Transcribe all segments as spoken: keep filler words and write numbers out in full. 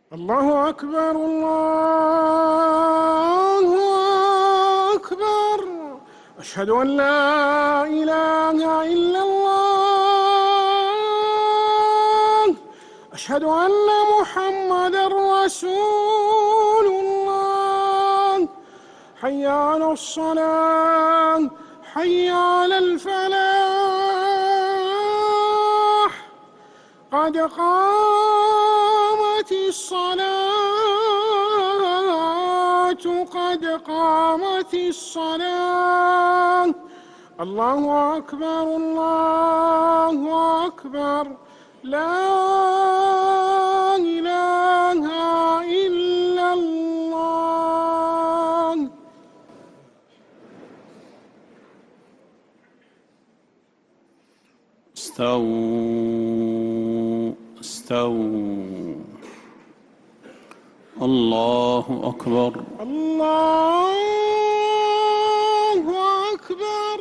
الله أكبر الله أكبر. أشهد أن لا إله إلا الله. أشهد أن محمدًا رسول الله. حي على الصلاة حي على الفلاح. قد قامت الصلاة قد قامت الصلاة. الله أكبر الله أكبر. لا إله إلا الله. استووا استووا. الله أكبر الله أكبر.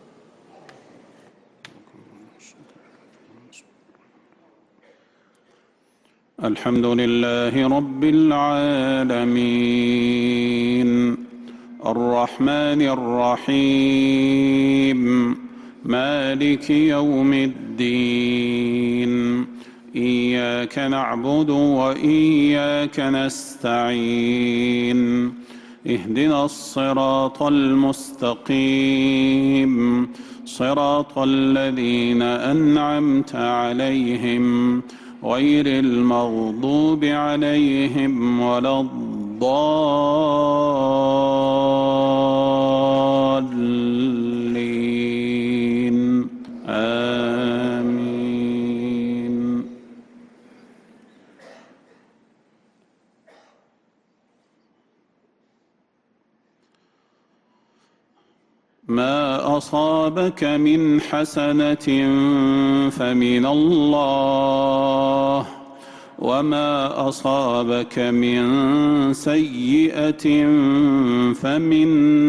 الحمد لله رب العالمين الرحمن الرحيم مالك يوم الدين. إياك نعبد وإياك نستعين. اهدنا الصراط المستقيم صراط الذين أنعمت عليهم غير المغضوب عليهم ولا الضالين. آمين. ما أصابك من حسنة فمن الله وما أصابك من سيئة فمن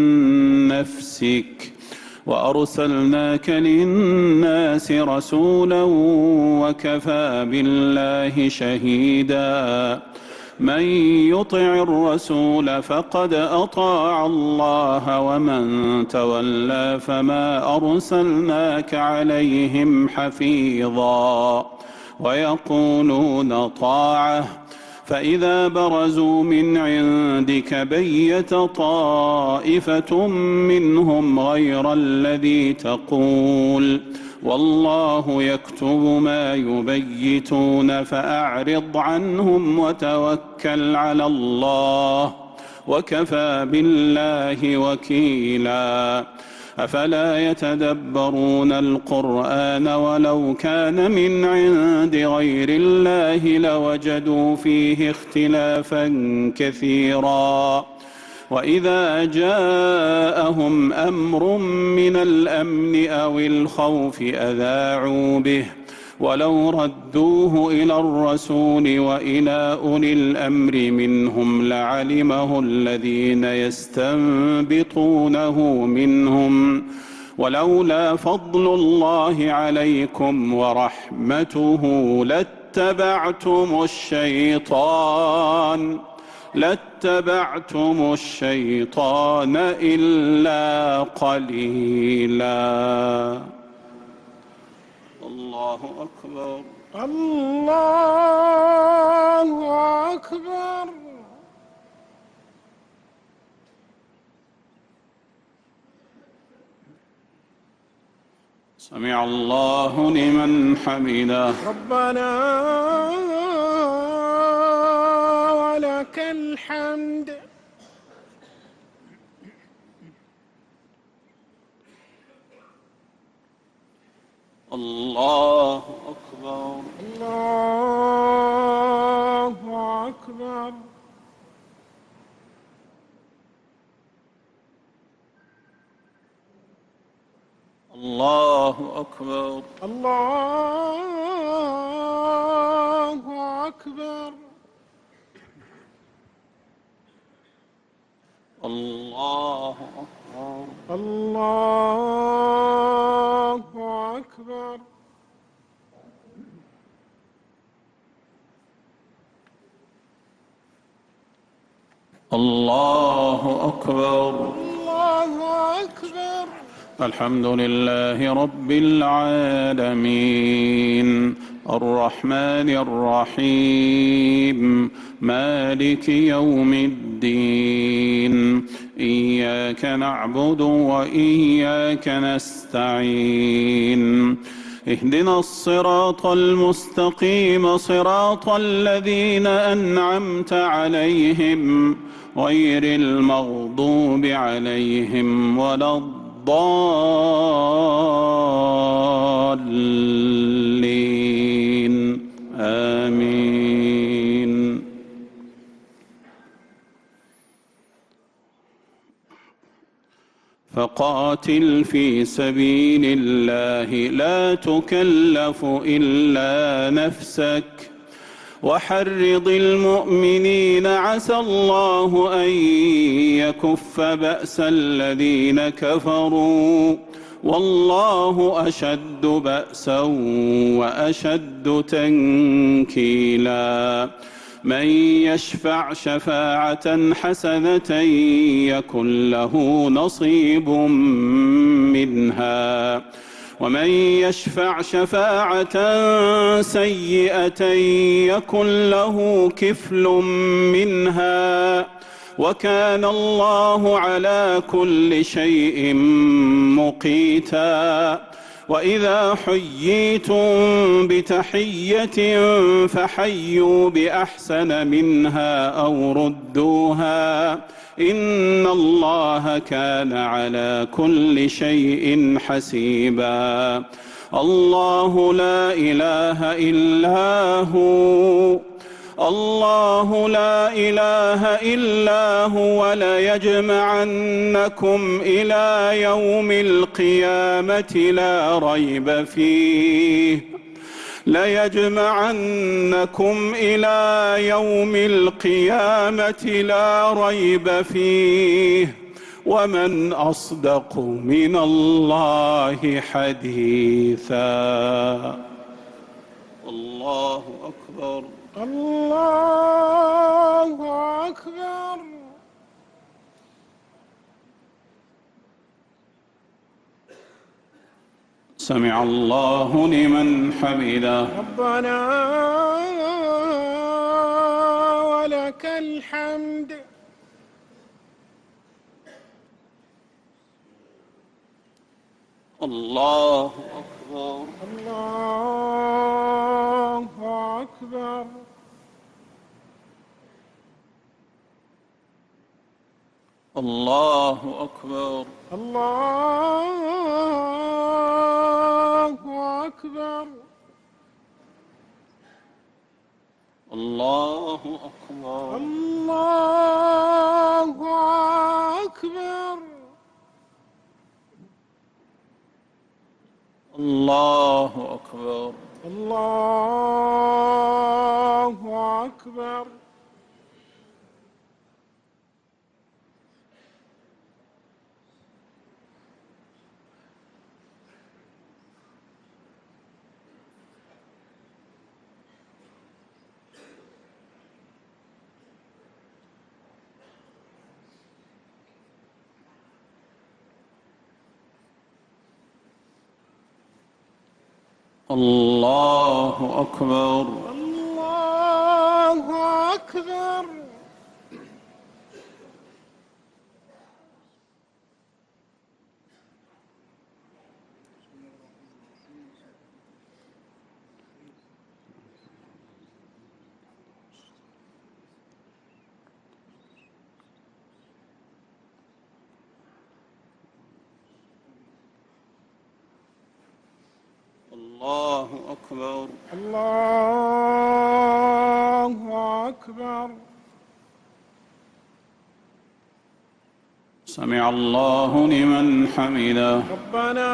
نفسك وأرسلناك للناس رسولا وكفى بالله شهيدا. من يطع الرسول فقد أطاع الله ومن تولى فما أرسلناك عليهم حفيظا. ويقولون طاعة فإذا برزوا من عندك بيت طائفة منهم غير الذي تقول والله يكتب ما يبيتون فأعرض عنهم وتوكل على الله وكفى بالله وكيلا. أفلا يتدبرون القرآن ولو كان من عند غير الله لوجدوا فيه اختلافا كثيرا. وإذا جاءهم أمر من الأمن أو الخوف أذاعوا به ولو ردوه إلى الرسول وإلى أولي الأمر منهم لعلمه الذين يستنبطونه منهم ولولا فضل الله عليكم ورحمته لاتبعتم الشيطان لاتبعتم الشيطان إلا قليلا. الله أكبر الله أكبر. سمع الله لمن حمده. ربنا ولك الحمد. الله أكبر الله أكبر. الله أكبر الله أكبر. الله أكبر الله أكبر. الله أكبر. الله أكبر. الحمد لله رب العالمين الرحمن الرحيم مالك يوم الدين إياك نعبد وإياك نستعين اهدنا الصراط المستقيم صراط الذين أنعمت عليهم غير المغضوب عليهم ولا الضالين آمين. فقاتل في سبيل الله لا تكلف إلا نفسك وحرض المؤمنين عسى الله أن يكف بأس الذين كفروا والله أشد بأسا وأشد تنكيلا. من يشفع شفاعة حسنة يكن له نصيب منها ومن يشفع شفاعة سيئة يكن له كفل منها وكان الله على كل شيء مقيتا. وإذا حييتم بتحية فحيوا بأحسن منها أو ردوها إن الله كان على كل شيء حسيبا. الله لا إله إلا هو الله لا إله إلا هو ليجمعنكم إلى يوم القيامة لا ريب فيه ليجمعنكم إلى يوم القيامة لا ريب فيه ومن أصدق من الله حديثا. الله أكبر. الله أكبر. سمع الله لمن حمده. ربنا ولك الحمد. الله أكبر. الله أكبر. الله أكبر. الله أكبر. الله أكبر. الله أكبر. الله أكبر. الله أكبر. الله أكبر. الله أكبر. الله أكبر. الله أكبر. سمع الله لمن حمده. ربنا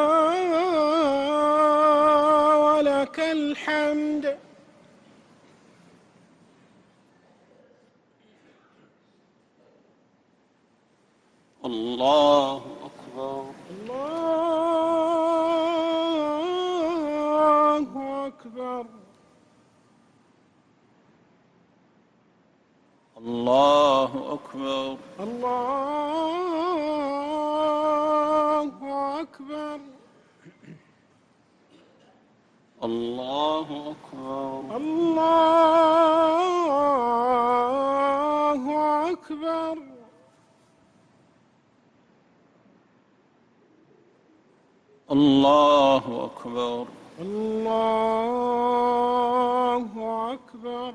ولك الحمد. الله أكبر. الله أكبر. الله أكبر. الله أكبر. الله أكبر. الله أكبر. الله أكبر. الله أكبر.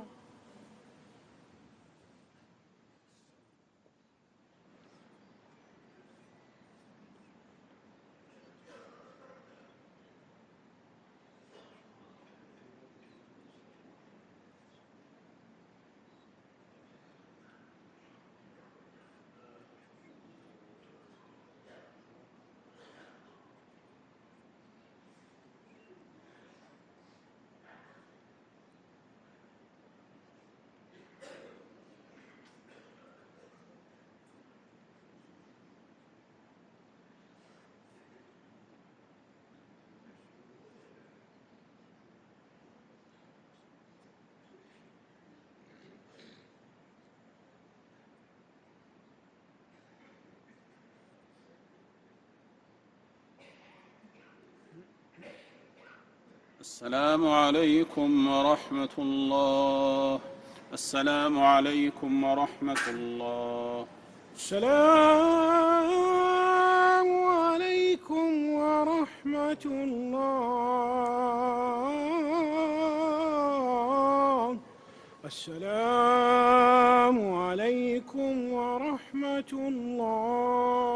السلام عليكم ورحمة الله. السلام عليكم ورحمة الله. السلام عليكم ورحمة الله. السلام عليكم ورحمة الله.